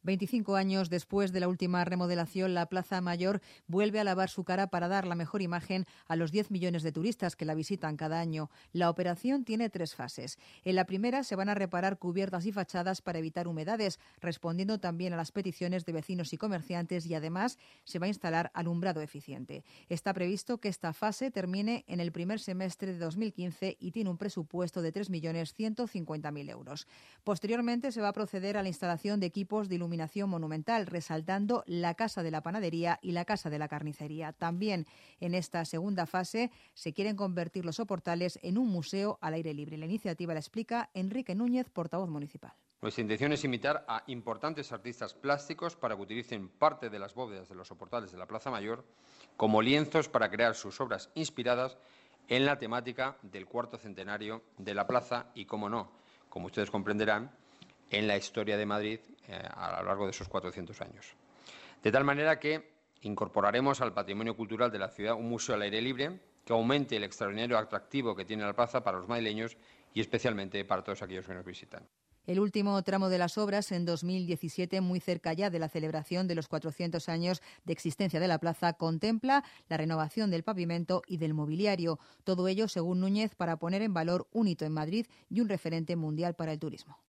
25 años después de la última remodelación, la Plaza Mayor vuelve a lavar su cara para dar la mejor imagen a los 10 millones de turistas que la visitan cada año. La operación tiene 3 fases. En la primera se van a reparar cubiertas y fachadas para evitar humedades, respondiendo también a las peticiones de vecinos y comerciantes, y además se va a instalar alumbrado eficiente. Está previsto que esta fase termine en el primer semestre de 2015 y tiene un presupuesto de 3.150.000 euros. Posteriormente se va a proceder a la instalación de equipos de iluminación monumental, resaltando la Casa de la Panadería y la Casa de la Carnicería. También en esta segunda fase se quieren convertir los soportales en un museo al aire libre. La iniciativa la explica Enrique Núñez, portavoz municipal. Nuestra intención es invitar a importantes artistas plásticos para que utilicen parte de las bóvedas de los soportales de la Plaza Mayor como lienzos para crear sus obras inspiradas en la temática del cuarto centenario de la plaza y, como no, como ustedes comprenderán, en la historia de Madrid a lo largo de esos 400 años. De tal manera que incorporaremos al patrimonio cultural de la ciudad un museo al aire libre que aumente el extraordinario atractivo que tiene la plaza para los madrileños y especialmente para todos aquellos que nos visitan. El último tramo de las obras, en 2017, muy cerca ya de la celebración de los 400 años de existencia de la plaza, contempla la renovación del pavimento y del mobiliario. Todo ello, según Núñez, para poner en valor un hito en Madrid y un referente mundial para el turismo.